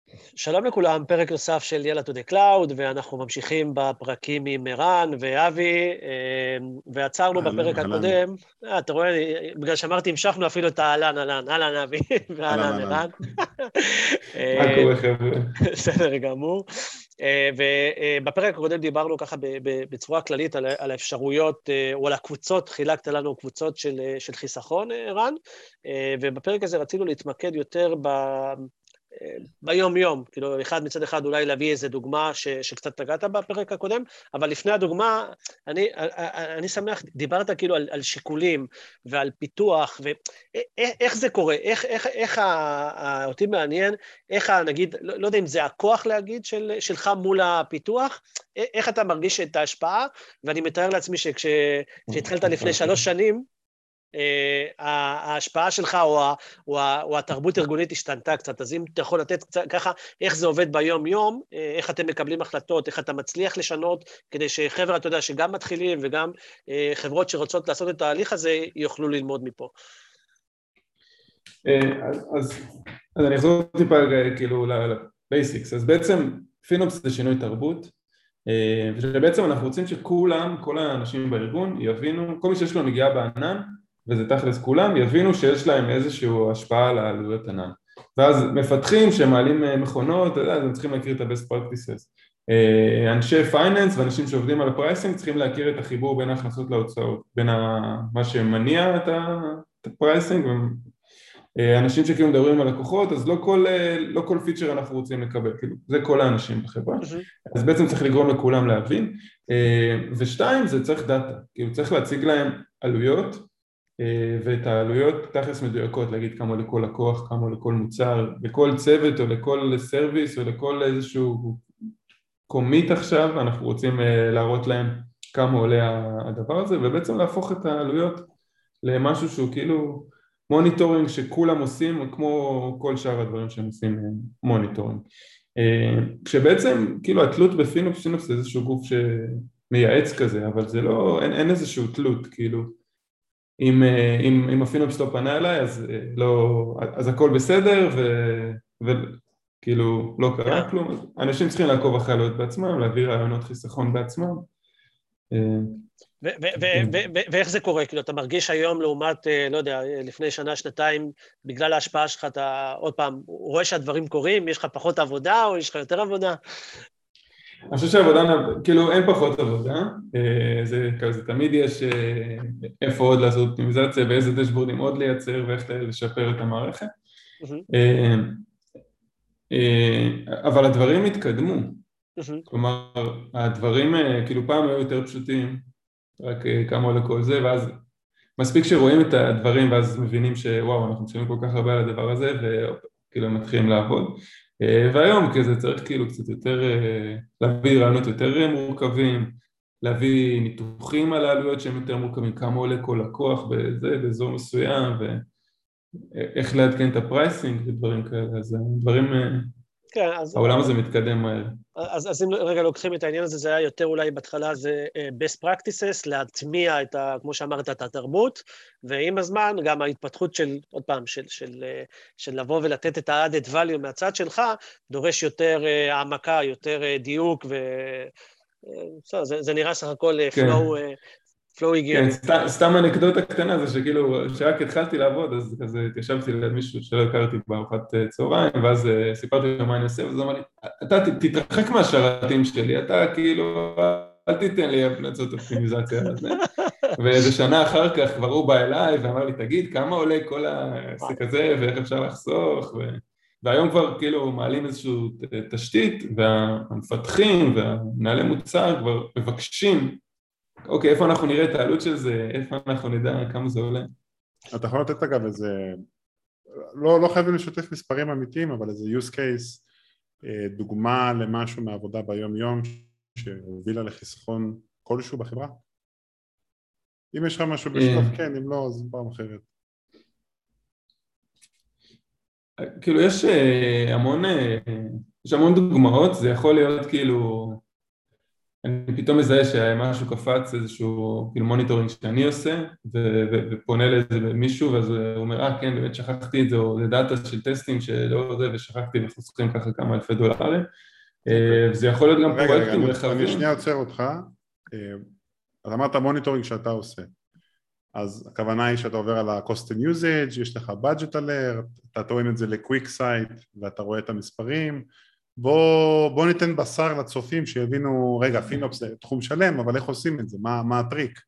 שלום לכולם, פרק נוסף של יאללה to the cloud, ואנחנו ממשיכים בפרקים עם ערן ואבי, ועצרנו בפרק אהלן, הקודם, אתה רואה, בגלל שאמרתי, המשכנו אפילו את אהלן אבי, ואהלן אהלן. ערן. מה קורה חבר'ה? בסדר גמור. ובפרק הקודם דיברנו ככה בצורה כללית על האפשרויות, או על הקבוצות, חילקת לנו קבוצות של חיסכון, ערן, ובפרק הזה רצינו להתמקד יותר ביום-יום, כאילו, מצד אחד אולי להביא איזו דוגמה שקצת נגעת בפרק הקודם, אבל לפני הדוגמה, אני שמח, דיברת כאילו על שיקולים ועל פיתוח, ואיך זה קורה, אותי מעניין, איך נגיד, לא יודע אם זה הכוח להגיד שלך מול הפיתוח, איך אתה מרגיש את ההשפעה, ואני מתאר לעצמי שכשהתחלת לפני 3 שנים, ההשפעה שלך או התרבות הארגונית השתנתה קצת, אז אם אתה יכול לתת קצת ככה, איך זה עובד ביום-יום, איך אתם מקבלים החלטות, איך אתה מצליח לשנות, כדי שחבר'ה, אתה יודע, שגם מתחילים וגם חברות שרוצות לעשות את ההליך הזה, יוכלו ללמוד מפה. אז אני אחזור טיפה כאילו לבייסיקס. אז בעצם פינופס זה שינוי תרבות, ובעצם אנחנו רוצים שכולם, כל האנשים בארגון יבינו, כל מי שיש לו נגיעה בענן, וזה תכלס כולם, יבינו שיש להם איזושהי השפעה על העלויות ענן. ואז מפתחים שמעלים מכונות, אז הם צריכים להכיר את ה-best practices. אנשי פייננס ואנשים שעובדים על הפרייסינג צריכים להכיר את החיבור בין ההכנסות להוצאות, בין מה שמניע את הפרייסינג, אנשים שכאילו מדברים על לקוחות, אז לא כל פיצ'ר אנחנו רוצים לקבל, כאילו, זה כל האנשים בחברה, אז בעצם צריך לגרום לכולם להבין, ושתיים, זה צריך דאטה, כאילו צריך להציג להם עלויות, ואת העלויות תכלס מדויקות, להגיד כמה לכל לקוח, כמה לכל מוצר, לכל צוות או לכל סרוויס או לכל איזשהו קומיט עכשיו, אנחנו רוצים להראות להם כמה עולה הדבר הזה, ובעצם להפוך את העלויות למשהו שהוא כאילו מוניטורינג שכולם עושים, כמו כל שאר הדברים שהם עושים מוניטורינג. כשבעצם כאילו התלות בפינופס זה איזשהו גוף שמייעץ כזה, אבל זה לא, אין איזשהו תלות, כאילו אם הפינופס לא פנה אליי, אז הכל בסדר, וכאילו לא קרה כלום, אנשים צריכים לעקוב אחרי עלויות בעצמם, להביא רעיונות חיסכון בעצמם. ואיך זה קורה? כאילו, אתה מרגיש היום לעומת, לא יודע, לפני שנה, שנתיים, בגלל ההשפעה שלך, אתה עוד פעם, רואה שהדברים קורים, יש לך פחות עבודה, או יש לך יותר עבודה? אני חושב שהעבודה, כאילו אין פחות עבודה, זה תמיד יש איפה עוד לעשות אופטימיזציה, ואיזה דשבורדים עוד לייצר, ואיך לשפר את המערכת, אבל הדברים התקדמו, כלומר, הדברים כאילו פעם היו יותר פשוטים, רק כמה עולה כל זה, ואז מספיק שרואים את הדברים, ואז מבינים שוואו, אנחנו משלמים כל כך הרבה על הדבר הזה, וכאילו מתחילים לעבוד, והיום כזה צריך כאילו קצת יותר, להביא רעיונות יותר מורכבים, להביא ניתוחים על העלויות שהם יותר מורכבים, כמה עולה כל לקוח באזור מסוים, ואיך לעדכן את הפרייסינג ודברים כאלה, אז דברים, כן, העולם הזה מתקדם מהר. אז אם רגע לוקחים את העניין הזה, זה היה יותר אולי בהתחלה זה best practices, להטמיע כמו שאמרת, את התרבות, ועם הזמן גם ההתפתחות של, עוד פעם, של לבוא ולתת את ה-added value מהצד שלך, דורש יותר העמקה, יותר דיוק, זה נראה סך הכל flow הגיוני. כן, סתם אנקדוטה קטנה זה שכאילו, שרק התחלתי לעבוד, אז כזה התיישבתי למישהו שלא הכרתי בארוחת צהריים, ואז סיפרתי לו מה אני עושה, וזה אמר לי, אתה תתרחק מהשרתים שלי, אתה כאילו, אל תיתן לי לעשות אופטימיזציה על זה. ואיזה שנה אחר כך כבר הוא בא אליי ואמר לי, תגיד, כמה עולה כל העסק הזה, ואיך אפשר לחסוך, והיום כבר כאילו מעלים איזושהי תשתית, והמפתחים והמנהלי מוצר כבר מבקשים, אוקיי, איפה אנחנו נראה את העלות של זה, איפה אנחנו נדע כמה זה עולה. אתה יכול לתת אגב איזה, לא חייבים לשתף מספרים אמיתיים, אבל איזה use case, דוגמה למשהו מעבודה ביום יום, שהובילה לחיסכון כלשהו בחברה? אם יש לך משהו בשלוף, כן, אם לא, אז פעם אחרת. כאילו יש המון דוגמאות, זה יכול להיות כאילו, אני פתאום מזהה שמשהו קפץ, איזשהו כאילו מוניטורינג שאני עושה, ופונה לאיזה מישהו, ואז הוא אומר, כן, באמת שכחתי את זה, או זה דאטה של טסטים שלא זה, ושכחתי וחוסכים ככה כמה אלפי דולרים, וזה יכול להיות גם פרויקטים רחבים. אני שנייה עוצר אותך, אז אמרת מוניטורינג שאתה עושה, אז הכוונה היא שאתה עובר על ה-cost and usage, יש לך budget alert, אתה טוען את זה ל-quick site, ואתה רואה את המספרים, בוא ניתן בשר לצופים שיבינו, רגע, פינופס זה תחום שלם, אבל איך עושים את זה? מה הטריק?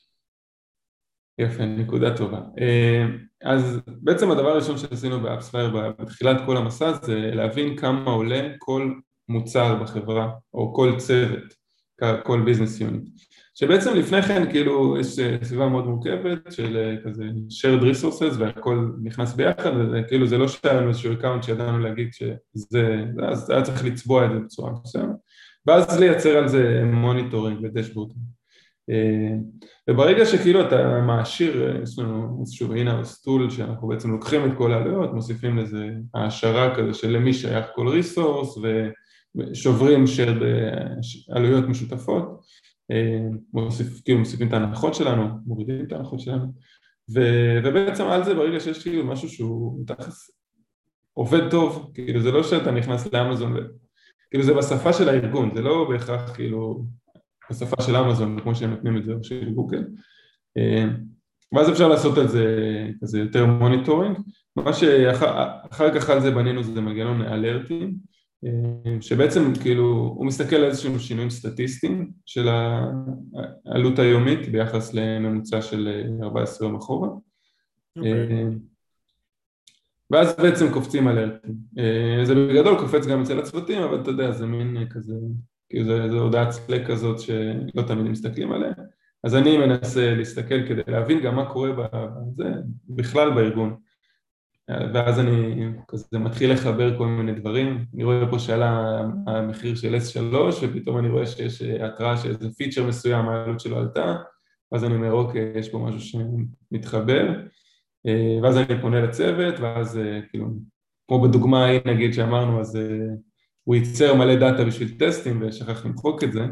יפה, נקודה טובה. אז בעצם הדבר הראשון שעשינו באפספייר בתחילת כל המסע זה להבין כמה עולה כל מוצר בחברה, או כל צוות, כל ביזנס יוניט. שבעצם לפני כן כאילו יש סביבה מאוד מורכבת של כזה shared resources והכל נכנס ביחד, וכאילו זה לא שהיה לנו איזשהו אקאונט שידענו להגיד שזה, אז היה צריך לצבוע את זה בצורה מסוימת, ואז לייצר על זה מוניטורינג ודשבורד. וברגע שכאילו אתה מעשיר, יש לנו איזשהו in-house tool שאנחנו בעצם לוקחים את כל העלויות, מוסיפים לזה העשרה כזה של למי שייך כל ריסורס, ושוברים של עלויות משותפות, מוסיפים את ההנחות שלנו, מורידים את ההנחות שלנו, ובעצם על זה ברגע שיש כאילו משהו שהוא עובד טוב, כאילו זה לא שאתה נכנס לאמזון, כאילו זה בשפה של הארגון, זה לא בהכרח כאילו בשפה של אמזון, כמו שהם נותנים את זה, או של גוגל, ואז אפשר לעשות על זה כזה יותר מוניטורינג, מה שאחר כך על זה בנינו זה מנגנון אלרטים, שבעצם כאילו הוא מסתכל על איזשהם שינויים סטטיסטיים של העלות היומית ביחס לממוצע של 14 יום אחורה, ואז בעצם קופצים אלרטים. זה בגדול קופץ גם אצל הצוותים, אבל אתה יודע, זה מין כזה, כאילו זה הודעת סלק כזאת שלא תמיד מסתכלים עליה, אז אני מנסה להסתכל כדי להבין גם מה קורה בזה, בכלל בארגון. ואז אני כזה מתחיל לחבר כל מיני דברים, אני רואה פה שעלה המחיר של S3, ופתאום אני רואה שיש התראה שאיזה פיצ'ר מסוים, העלות שלו עלתה, ואז אני אומר, אוקיי, יש פה משהו שמתחבר, ואז אני פונה לצוות, ואז כאילו, כמו בדוגמה ההיא נגיד שאמרנו, אז הוא ייצר מלא דאטה בשביל טסטים, ושכח למחוק את זה,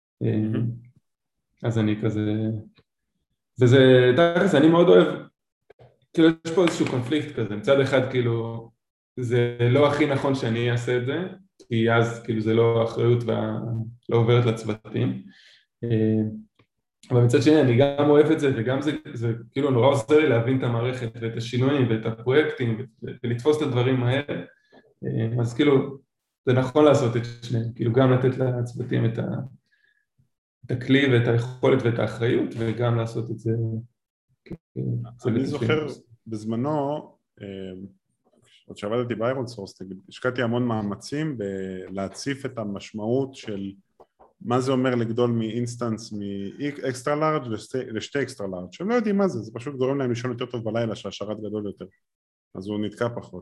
אז אני כזה, וזה, אני מאוד אוהב, כאילו יש פה איזשהו קונפליקט כזה, מצד אחד כאילו זה לא הכי נכון שאני אעשה את זה, כי אז כאילו זה לא אחריות ולא עוברת לצוותים, אבל מצד שני אני גם אוהב את זה וגם זה כאילו נורא עוזר לי להבין את המערכת ואת השינויים ואת הפרויקטים ולתפוס את הדברים האלה, אז כאילו זה נכון לעשות את שניהם, כאילו גם לתת לצוותים את הכלי ואת היכולת ואת האחריות וגם לעשות את זה. אני זוכר בזמנו, עוד שעבדתי באיירון סורס, השקעתי המון מאמצים בלהציף את המשמעות של מה זה אומר לגדול מאינסטנס מאקסטרה לארג' לשתי אקסטרה לארג', שהם לא יודעים מה זה, זה פשוט גורם להם לישון יותר טוב בלילה שהשרת גדול יותר, אז הוא נתקע פחות,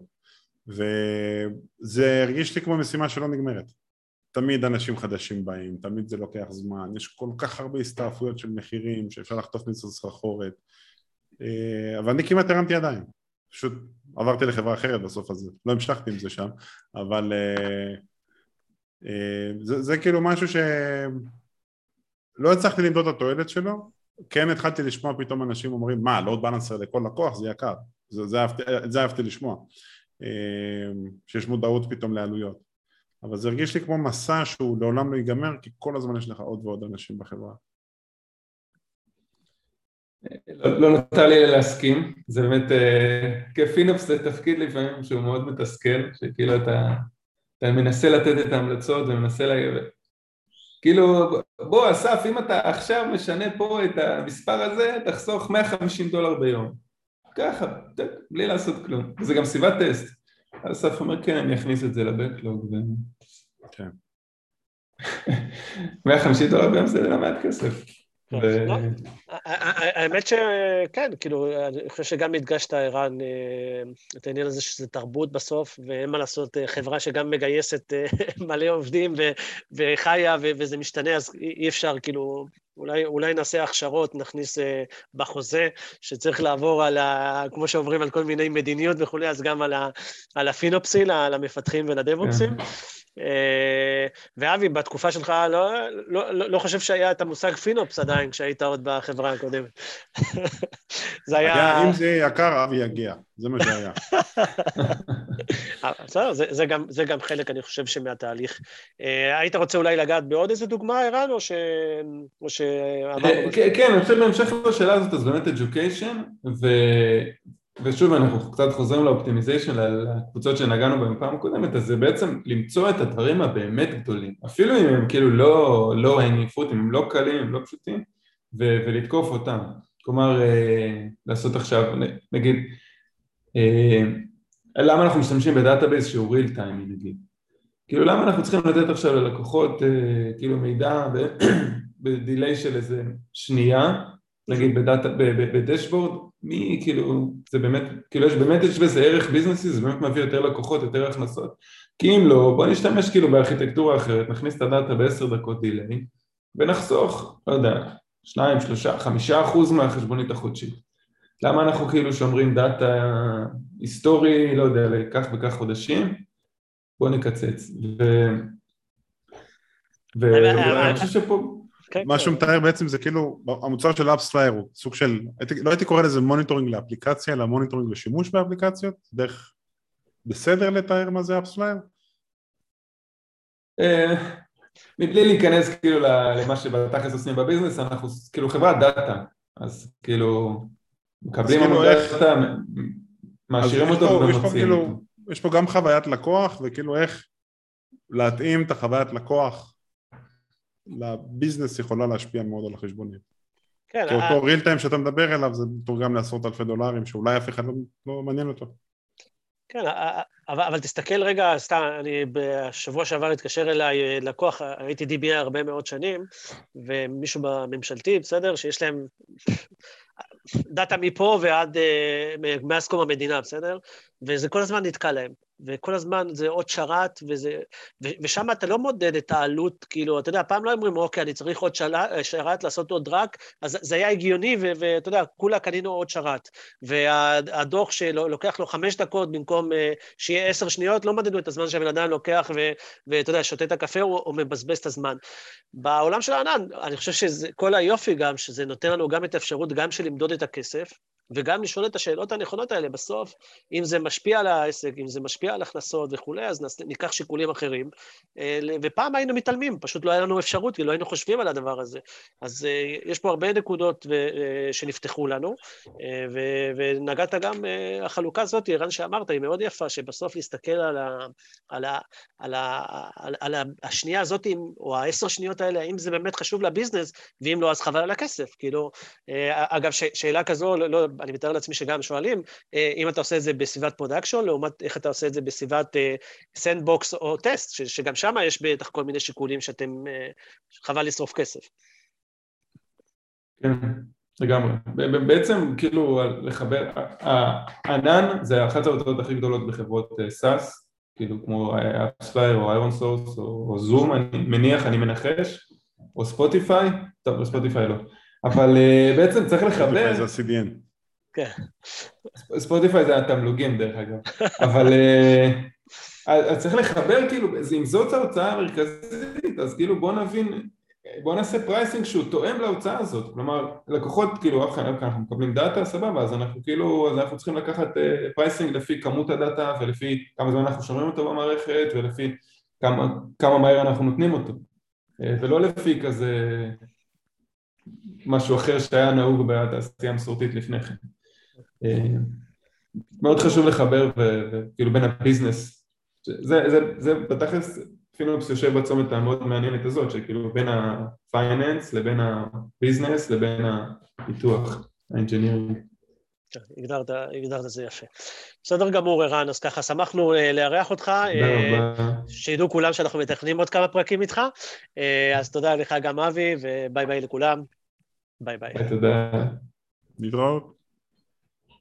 וזה הרגיש לי כמו משימה שלא נגמרת. תמיד אנשים חדשים באים, תמיד זה לוקח זמן, יש כל כך הרבה הסתעפויות של מחירים שאפשר לחטוף מצד סחרחורת, אבל אני כמעט הרמתי ידיים, פשוט עברתי לחברה אחרת בסוף הזה, לא המשכתי עם זה שם, אבל זה כאילו משהו שלא הצלחתי למדוד את התועלת שלו, כן התחלתי לשמוע פתאום אנשים אומרים, מה, לואוד בלנסר לכל לקוח, זה יקר, זה אהבתי לשמוע, שיש מודעות פתאום לעלויות, אבל זה הרגיש לי כמו מסע שהוא לעולם לא ייגמר, כי כל הזמן יש לך עוד ועוד אנשים בחברה. לא נותר לי להסכים, זה באמת, כפינופס זה תפקיד לפעמים שהוא מאוד מתסכל, שכאילו אתה מנסה לתת את ההמלצות ומנסה כאילו, בוא אסף, אם אתה עכשיו משנה פה את המספר הזה, תחסוך $150 ביום. ככה, בלי לעשות כלום. וזה גם סביבת טסט. אסף אומר, כן, אני אכניס את זה לבקלוג. כן. $150 ביום זה לא מעט כסף. האמת שכן, כאילו, אני חושב שגם הדגשת, ערן, את העניין הזה שזה תרבות בסוף, ואין מה לעשות, חברה שגם מגייסת מלא עובדים וחיה וזה משתנה, אז אי אפשר, כאילו, אולי נעשה הכשרות, נכניס בחוזה, שצריך לעבור על, כמו שעוברים על כל מיני מדיניות וכו', אז גם על הפינופסים, על המפתחים ולדבופסים. ואבי, בתקופה שלך לא חושב שהיה את המושג פינופס עדיין, כשהיית עוד בחברה הקודמת. זה היה... אם זה יהיה יקר, אבי יגיע, זה מה שהיה. זה גם חלק, אני חושב, שמהתהליך. היית רוצה אולי לגעת בעוד איזה דוגמה, ערן, או שאמרנו משהו? כן, אני חושב בהמשך לשאלה הזאת, אז באמת education, ושוב אנחנו קצת חוזרים לאופטימיזיישן, לקבוצות שנגענו בהם פעם הקודמת, אז זה בעצם למצוא את הדברים הבאמת גדולים, אפילו אם הם כאילו לא הניפות, אם הם לא קלים, הם לא פשוטים, ולתקוף אותם. כלומר, לעשות עכשיו, נגיד, למה אנחנו משתמשים בדאטאבייס שהוא real time, נגיד? כאילו למה אנחנו צריכים לתת עכשיו ללקוחות כאילו מידע בדיליי של איזה שנייה, נגיד בדשבורד, מי כאילו, זה באמת, כאילו יש בזה ערך ביזנסי, זה באמת מביא יותר לקוחות, יותר הכנסות, כי אם לא, בוא נשתמש כאילו בארכיטקטורה אחרת, נכניס את הדאטה ב10 דקות דיליי, ונחסוך, לא יודע, 2, 3, 5% מהחשבונית החודשית. למה אנחנו כאילו שומרים דאטה היסטורי, לא יודע, לכך וכך חודשים, בוא נקצץ. ואני חושב שפה... מה שהוא מתאר בעצם זה כאילו, המוצר של AppsFlyer הוא סוג של, לא הייתי קורא לזה מוניטורינג לאפליקציה, אלא מוניטורינג לשימוש באפליקציות, דרך בסדר לתאר מה זה AppsFlyer? מבלי להיכנס כאילו למה שבתכלס עושים בביזנס, אנחנו כאילו חברת דאטה, אז כאילו מקבלים המון דאטה, מעשירים אותו ומוציאים אותו. יש פה גם חוויית לקוח, וכאילו איך להתאים את החוויית לקוח לביזנס יכולה להשפיע מאוד על החשבונית. כי אותו ריל טיים שאתה מדבר אליו, זה תורגם $10,000, שאולי אף אחד לא מעניין אותו. כן, אבל תסתכל רגע, סתם, אני בשבוע שעבר התקשר אליי לקוח, הייתי DBA הרבה מאוד שנים, ומישהו בממשלתי, בסדר, שיש להם דאטה מפה ועד מאז קום המדינה, בסדר? וזה כל הזמן נתקע להם. וכל הזמן זה עוד שרת, ושם אתה לא מודד את העלות, כאילו, אתה יודע, פעם לא אומרים, אוקיי, אני צריך עוד שרת, לעשות עוד רק, אז זה היה הגיוני, ואתה יודע, כולה קנינו עוד שרת, והדוח שלוקח לו 5 דקות, במקום שיהיה 10 שניות, לא מדדו את הזמן שהבן אדם לוקח, ואתה יודע, שותה את הקפה, או מבזבז את הזמן. בעולם של הענן, אני חושב שכל היופי גם, שזה נותן לנו גם את האפשרות, גם של למדוד את הכסף, וגם לשאול את השאלות הנכונות האלה בסוף, אם זה משפיע על העסק, אם זה משפיע על הכנסות וכולי, אז ניקח שיקולים אחרים, ופעם היינו מתעלמים, פשוט לא היה לנו אפשרות, כי לא היינו חושבים על הדבר הזה. אז יש פה הרבה נקודות שנפתחו לנו, ונגעת גם החלוקה הזאת, ערן שאמרת, היא מאוד יפה, שבסוף להסתכל על השנייה הזאת, או 10 שניות האלה, האם זה באמת חשוב לביזנס, ואם לא, אז חבל על הכסף. כאילו, אגב, שאלה כזו, אני מתאר לעצמי שגם שואלים, אם אתה עושה את זה בסביבת פרודקשן, לעומת איך אתה עושה את זה בסביבת סנדבוקס או טסט, שגם שם יש בטח כל מיני שיקולים שאתם חבל לשרוף כסף. כן, לגמרי. בעצם כאילו לחבר, הענן זה אחת ההוצאות הכי גדולות בחברות SaaS, כאילו כמו AppsFlyer או IronSource או Zoom, אני מניח, אני מנחש, או ספוטיפיי, טוב, ספוטיפיי לא. אבל בעצם צריך לחבר... ספוטיפיי זה ה-CDN. כן. ספוטיפיי זה התמלוגים דרך אגב. אבל צריך לחבר כאילו, אם זאת ההוצאה המרכזית, אז כאילו בוא נעשה פרייסינג שהוא תואם להוצאה הזאת. כלומר, לקוחות כאילו, אנחנו מקבלים דאטה, סבבה, אז אנחנו כאילו, אז אנחנו צריכים לקחת פרייסינג לפי כמות הדאטה ולפי כמה זמן אנחנו שומרים אותו במערכת ולפי כמה מהר אנחנו נותנים אותו. ולא לפי כזה... משהו אחר שהיה נהוג בתעשייה המסורתית לפני כן. מאוד חשוב לחבר וכאילו בין הביזנס, זה בתכלס פינופס יושב בצומת המאוד מעניינת הזאת, שכאילו בין הפייננס לבין הביזנס לבין הפיתוח, האנג'ינירינג. הגדרת את זה יפה. בסדר גמור, ערן, אז ככה, שמחנו לארח אותך, שידעו כולם שאנחנו מתכננים עוד כמה פרקים איתך, אז תודה לך גם אבי, וביי ביי לכולם. ביי ביי. תודה. להתראות.